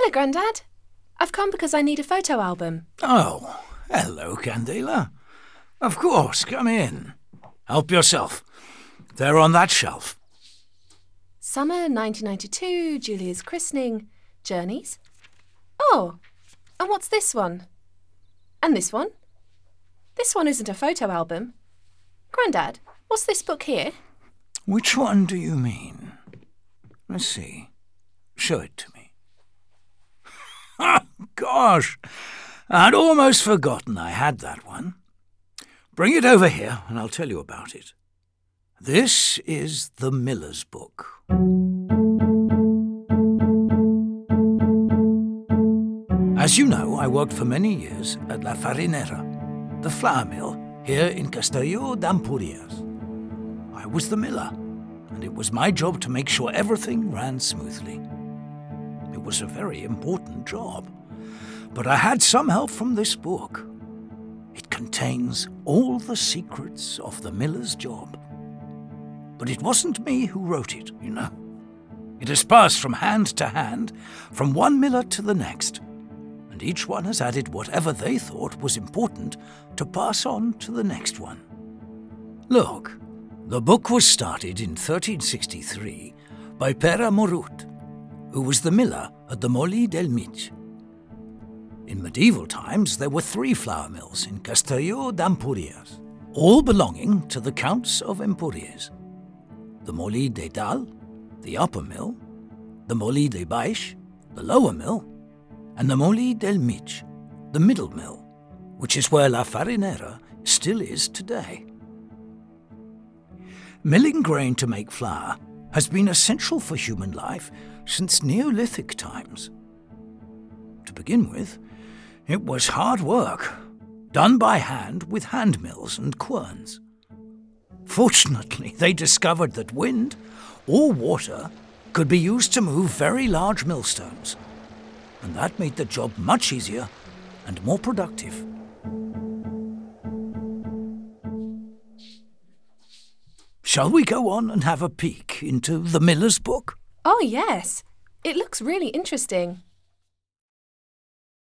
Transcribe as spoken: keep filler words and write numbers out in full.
Hello, Grandad. I've come because I need a photo album. Oh, hello, Candela. Of course, come in. Help yourself. They're on that shelf. Summer nineteen ninety-two, Julia's christening, journeys. Oh, and what's this one? And this one? This one isn't a photo album. Grandad, what's this book here? Which one do you mean? Let's see. Show it to me. Gosh, I'd almost forgotten I had that one. Bring it over here and I'll tell you about it. This is the Miller's Book. As you know, I worked for many years at La Farinera, the flour mill here in Castelló d'Empúries. I was the miller, and it was my job to make sure everything ran smoothly. It was a very important job, but I had some help from this book. It contains all the secrets of the miller's job. But it wasn't me who wrote it, you know. It has passed from hand to hand, from one miller to the next, and each one has added whatever they thought was important to pass on to the next one. Look, the book was started in thirteen sixty-three by Pere Morut, who was the miller at the Molí del Mig. In medieval times, there were three flour mills in Castelló d'Empúries, all belonging to the Counts of Empúries. The Molí de Dalt, the upper mill, the Molí de Baix, the lower mill, and the Molí del Mig, the middle mill, which is where La Farinera still is today. Milling grain to make flour has been essential for human life since Neolithic times. To begin with, it was hard work, done by hand with hand mills and querns. Fortunately, they discovered that wind or water could be used to move very large millstones, and that made the job much easier and more productive. Shall we go on and have a peek into the Miller's Book? Oh, yes. It looks really interesting.